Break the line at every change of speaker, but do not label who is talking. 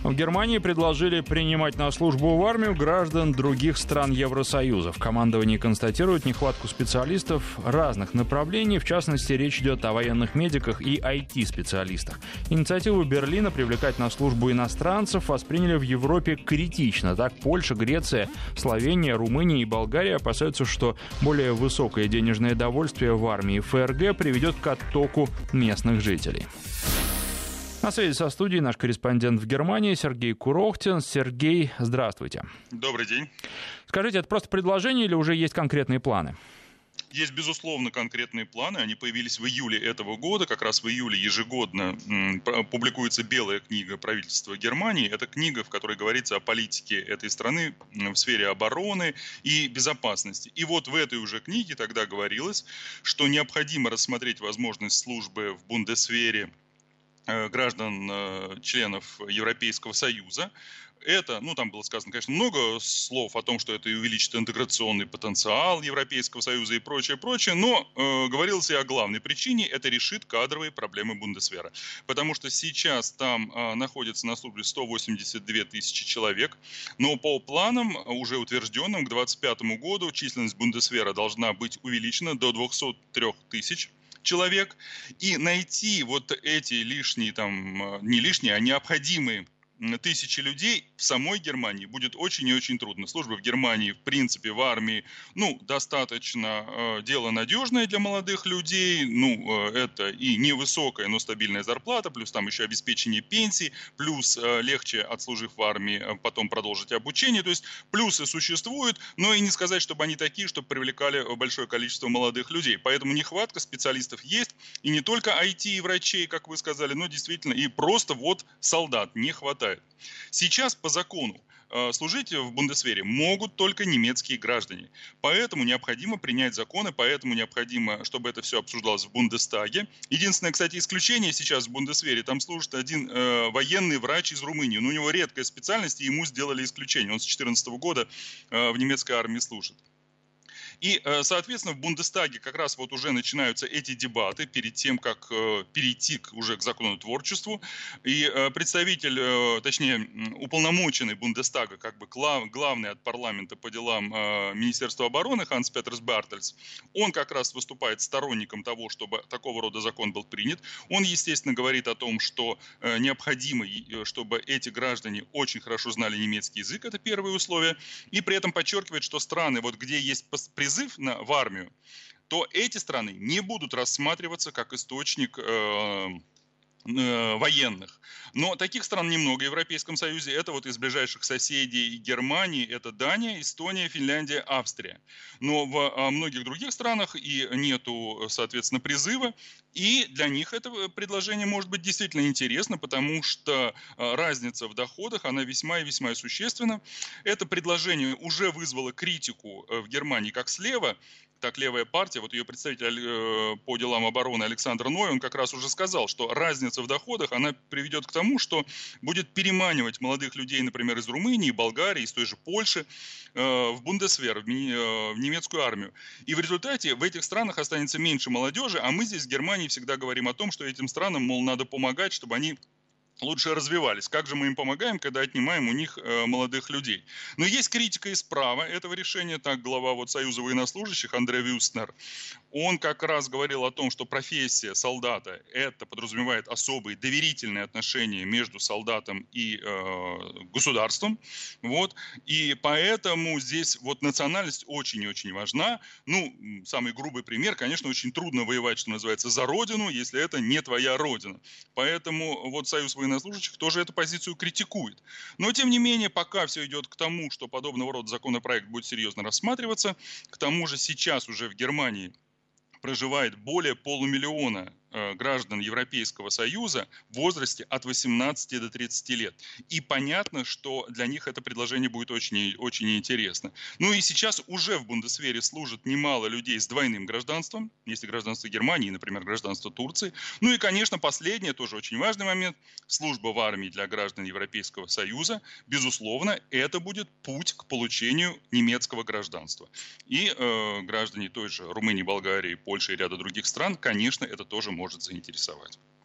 В Германии предложили принимать на службу в армию граждан других стран Евросоюза. В командовании констатируют нехватку специалистов разных направлений. В частности, речь идет о военных медиках и IT-специалистах. Инициативу Берлина привлекать на службу иностранцев восприняли в Европе критично. Так, Польша, Греция, Словения, Румыния и Болгария опасаются, что более высокое денежное довольствие в армии ФРГ приведет к оттоку местных жителей. На связи со студией наш корреспондент в Германии Сергей Курохтин. Сергей, здравствуйте.
Добрый день.
Скажите, это просто предложение или уже есть конкретные планы?
Есть, безусловно, конкретные планы. Они появились в июле этого года. Как раз в июле ежегодно публикуется белая книга правительства Германии. Это книга, в которой говорится о политике этой страны в сфере обороны и безопасности. И вот в этой уже книге тогда говорилось, что необходимо рассмотреть возможность службы в бундесвере граждан, членов Европейского Союза. Это, там было сказано, конечно, много слов о том, что это и увеличит интеграционный потенциал Европейского Союза и прочее, но говорилось и о главной причине, это решит кадровые проблемы бундесвера. Потому что сейчас там находится на службе 182 тысячи человек, но по планам, уже утвержденным, к 2025 году численность бундесвера должна быть увеличена до 203 тысяч человек, и найти вот эти лишние, не лишние, а необходимые тысячи людей в самой Германии будет очень и очень трудно. Служба в Германии, в принципе, в армии, достаточно дело надежное для молодых людей, это и невысокая, но стабильная зарплата, плюс там еще обеспечение пенсий, плюс легче, отслужив в армии, потом продолжить обучение, то есть плюсы существуют, но и не сказать, чтобы они такие, чтобы привлекали большое количество молодых людей. Поэтому нехватка специалистов есть, и не только IT и врачей, как вы сказали, но действительно и просто солдат не хватает. Сейчас по закону служить в бундесвере могут только немецкие граждане. Поэтому необходимо принять законы, поэтому необходимо, чтобы это все обсуждалось в Бундестаге. Единственное, кстати, исключение сейчас в бундесвере, там служит один военный врач из Румынии. Но у него редкая специальность, и ему сделали исключение. Он с 2014 года в немецкой армии служит. И, соответственно, в Бундестаге как раз вот уже начинаются эти дебаты перед тем, как перейти уже к законотворчеству. И представитель, точнее, уполномоченный Бундестага, как бы главный от парламента по делам Министерства обороны Ханс Петерс Бартельс, он как раз выступает сторонником того, чтобы такого рода закон был принят. Он, естественно, говорит о том, что необходимо, чтобы эти граждане очень хорошо знали немецкий язык, это первое условие, и при этом подчеркивает, что страны, вот где есть призыв в армию, то эти страны не будут рассматриваться как источник военных. Но таких стран немного в Европейском Союзе. Это вот из ближайших соседей Германии, это Дания, Эстония, Финляндия, Австрия. Но в многих других странах и нету, соответственно, призыва. И для них это предложение может быть действительно интересно, потому что разница в доходах, она весьма и весьма существенна. Это предложение уже вызвало критику в Германии как слева, так левая партия, вот ее представитель по делам обороны Александр Ной, он как раз уже сказал, что разница в доходах, она приведет к тому, что будет переманивать молодых людей, например, из Румынии, Болгарии, из той же Польши в бундесвер, в немецкую армию. И в результате в этих странах останется меньше молодежи, а мы здесь в Германии всегда говорим о том, что этим странам, мол, надо помогать, чтобы они лучше развивались. Как же мы им помогаем, когда отнимаем у них молодых людей? Но есть критика и справа этого решения. Так, глава Союза военнослужащих Андрей Вюстнер, он как раз говорил о том, что профессия солдата, это подразумевает особые доверительные отношения между солдатом и государством. И поэтому здесь национальность очень и очень важна. Самый грубый пример, конечно, очень трудно воевать, что называется, за родину, если это не твоя родина. Поэтому Союз военнослужащих тоже эту позицию критикует. Но, тем не менее, пока все идет к тому, что подобного рода законопроект будет серьезно рассматриваться, к тому же сейчас уже в Германии проживает более полумиллиона граждан Европейского Союза в возрасте от 18 до 30 лет. И понятно, что для них это предложение будет очень, очень интересно. И сейчас уже в бундесвере служит немало людей с двойным гражданством. Есть и гражданство Германии, например, гражданство Турции. И, конечно, последнее, тоже очень важный момент, служба в армии для граждан Европейского Союза. Безусловно, это будет путь к получению немецкого гражданства. И граждане той же Румынии, Болгарии, Польши и ряда других стран, конечно, это тоже может заинтересовать.